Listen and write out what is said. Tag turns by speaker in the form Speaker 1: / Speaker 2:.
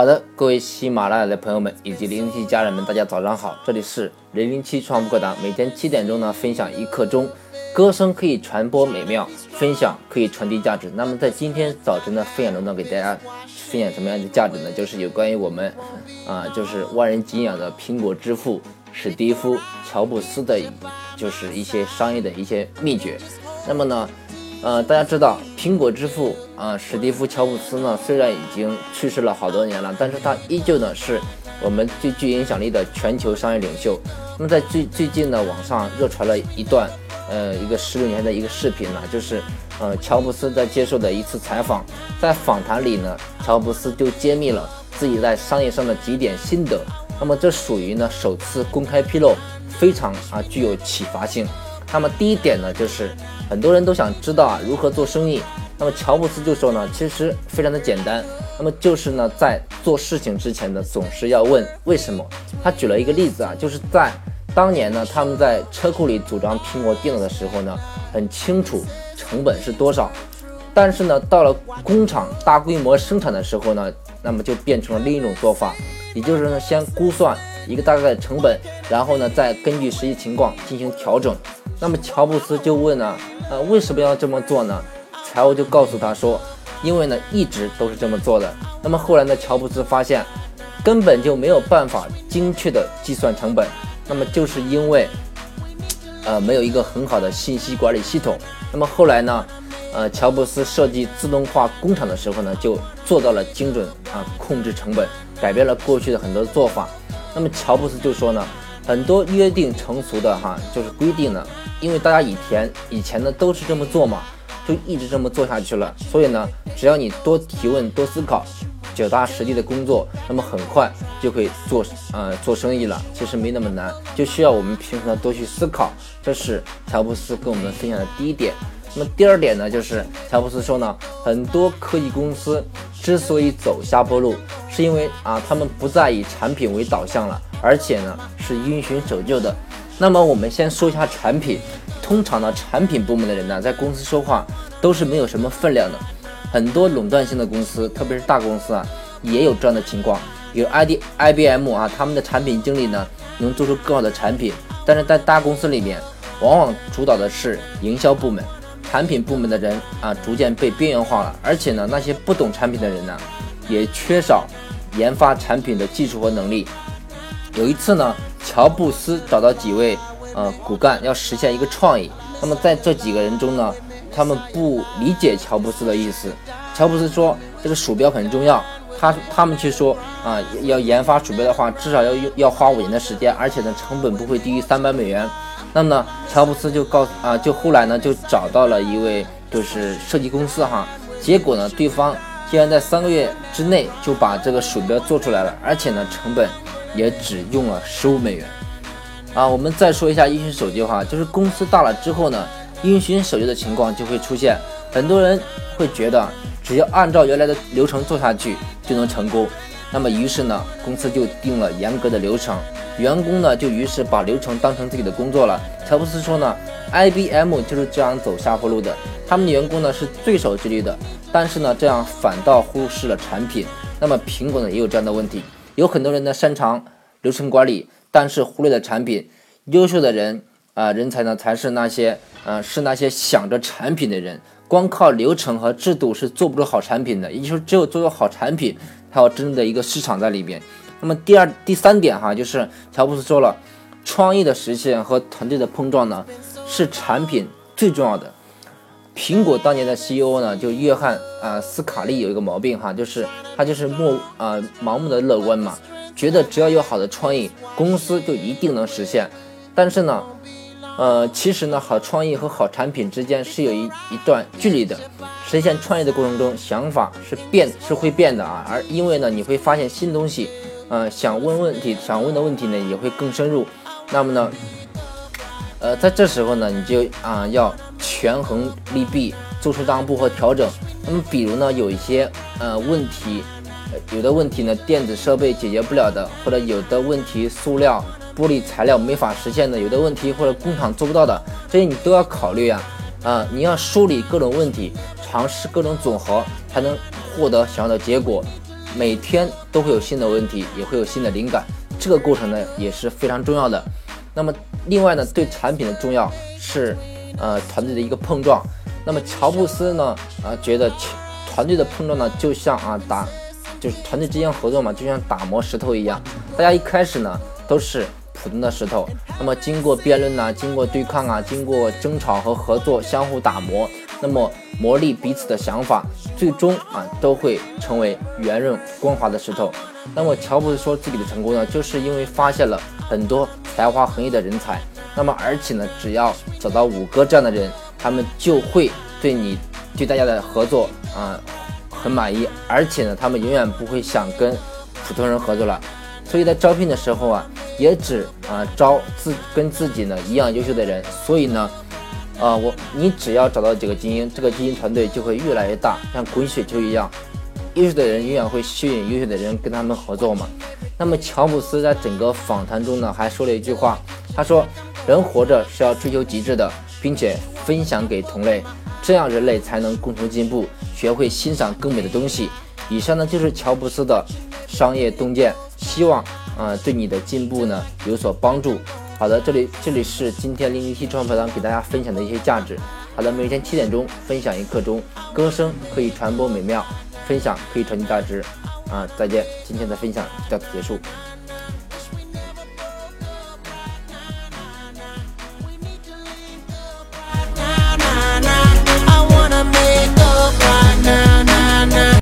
Speaker 1: 好的，各位喜马拉雅的朋友们以及007家人们，大家早上好，这里是007创富课堂，每天7点钟呢分享一刻钟，歌声可以传播美妙，分享可以传递价值。那么在今天早晨的分享中呢，给大家分享什么样的价值呢？就是有关于我们就是万人敬仰的苹果之父史蒂夫·乔布斯的，就是一些商业的一些秘诀。那么呢大家知道苹果之父史蒂夫·乔布斯呢，虽然已经去世了好多年了，但是他依旧呢是我们最具影响力的全球商业领袖。那么在最近呢，网上热传了一段一个16年的一个视频呢，就是乔布斯在接受的一次采访，在访谈里呢，乔布斯就揭秘了自己在商业上的几点心得。那么这属于呢首次公开披露，非常具有启发性。那么第一点呢，就是很多人都想知道如何做生意。那么乔布斯就说呢，其实非常的简单。那么就是呢，在做事情之前呢，总是要问为什么。他举了一个例子就是在当年呢，他们在车库里组装苹果电脑的时候呢，很清楚成本是多少，但是呢，到了工厂大规模生产的时候呢，那么就变成了另一种做法，也就是呢，先估算一个大概的成本，然后呢，再根据实际情况进行调整。那么乔布斯就问为什么要这么做呢？财务就告诉他说，因为呢一直都是这么做的。那么后来呢，乔布斯发现根本就没有办法精确的计算成本，那么就是因为没有一个很好的信息管理系统。那么后来呢乔布斯设计自动化工厂的时候呢，就做到了精准控制成本，改变了过去的很多做法。那么乔布斯就说呢，很多约定成熟的就是规定呢，因为大家以前呢都是这么做嘛，就一直这么做下去了。所以呢，只要你多提问、多思考、脚踏实地的工作，那么很快就可以做生意了。其实没那么难，就需要我们平时呢多去思考。这是乔布斯跟我们分享的第一点。那么第二点呢，就是乔布斯说呢，很多科技公司之所以走下坡路，是因为他们不再以产品为导向了，而且呢是因循守旧的。那么我们先说一下产品。通常呢，产品部门的人呢，在公司说话都是没有什么分量的。很多垄断性的公司，特别是大公司也有这样的情况。有 IBM 他们的产品经理呢，能做出更好的产品，但是在大公司里面，往往主导的是营销部门，产品部门的人逐渐被边缘化了。而且呢，那些不懂产品的人呢，也缺少研发产品的技术和能力。有一次呢，乔布斯找到几位骨干要实现一个创意。那么在这几个人中呢，他们不理解乔布斯的意思。乔布斯说这个鼠标很重要，他们去说要研发鼠标的话，至少要花5年的时间，而且呢成本不会低于300美元。那么呢，乔布斯就后来呢就找到了一位就是设计公司结果呢，对方竟然在3个月之内就把这个鼠标做出来了，而且呢成本也只用了15美元。我们再说一下因循守旧就是公司大了之后呢，因循守旧的情况就会出现。很多人会觉得只要按照原来的流程做下去就能成功，那么于是呢，公司就定了严格的流程，员工呢就于是把流程当成自己的工作了。乔布斯说呢， IBM 就是这样走下坡路的，他们的员工呢是最守纪律的，但是呢这样反倒忽视了产品。那么苹果呢也有这样的问题，有很多人呢擅长流程管理，但是忽略了产品。优秀的人才呢才是那些想着产品的人，光靠流程和制度是做不出好产品的。也就是说，只有做出好产品，才有真正的一个市场在里边。那么第三点就是乔布斯说了，创意的实现和团队的碰撞呢，是产品最重要的。苹果当年的 CEO 呢，就约翰斯卡利有一个毛病就是他就是盲目的乐观嘛，觉得只要有好的创意，公司就一定能实现。但是呢其实呢，好创意和好产品之间是有一段距离的。实现创意的过程中，想法是会变的而因为呢，你会发现新东西，想问的问题呢也会更深入。那么呢在这时候呢，你就要权衡利弊，做出让步和调整。那么比如呢，有一些问题，有的问题呢电子设备解决不了的，或者有的问题塑料玻璃材料没法实现的，有的问题或者工厂做不到的，这些你都要考虑你要梳理各种问题，尝试各种总和，才能获得想要的结果。 每天都会有新的问题，也会有新的灵感，这个过程呢也是非常重要的。那么另外呢，对产品的重要是团队的一个碰撞。那么乔布斯呢觉得团队的碰撞呢就像就是团队之间合作嘛，就像打磨石头一样，大家一开始呢都是普通的石头，那么经过辩论啊，经过对抗啊，经过争吵和合作，相互打磨，那么磨砺彼此的想法，最终都会成为圆润光滑的石头。那么乔布斯说自己的成功呢，就是因为发现了很多才华横溢的人才，那么而且呢，只要找到5个这样的人，他们就会对大家的合作很满意，而且呢，他们永远不会想跟普通人合作了。所以在招聘的时候也只招跟自己呢一样优秀的人。所以呢，你只要找到几个精英，这个精英团队就会越来越大，像滚雪球一样，优秀的人永远会吸引优秀的人跟他们合作嘛。那么乔布斯在整个访谈中呢，还说了一句话，他说：“人活着是要追求极致的，并且分享给同类，这样人类才能共同进步，学会欣赏更美的东西。”以上呢就是乔布斯的商业洞见，希望对你的进步呢有所帮助。好的，这里是今天007创业堂给大家分享的一些价值。好的，每天7点钟分享1刻钟，歌声可以传播美妙，分享可以传递价值。再见，今天的分享到此结束。
Speaker 2: I wanna make up right now.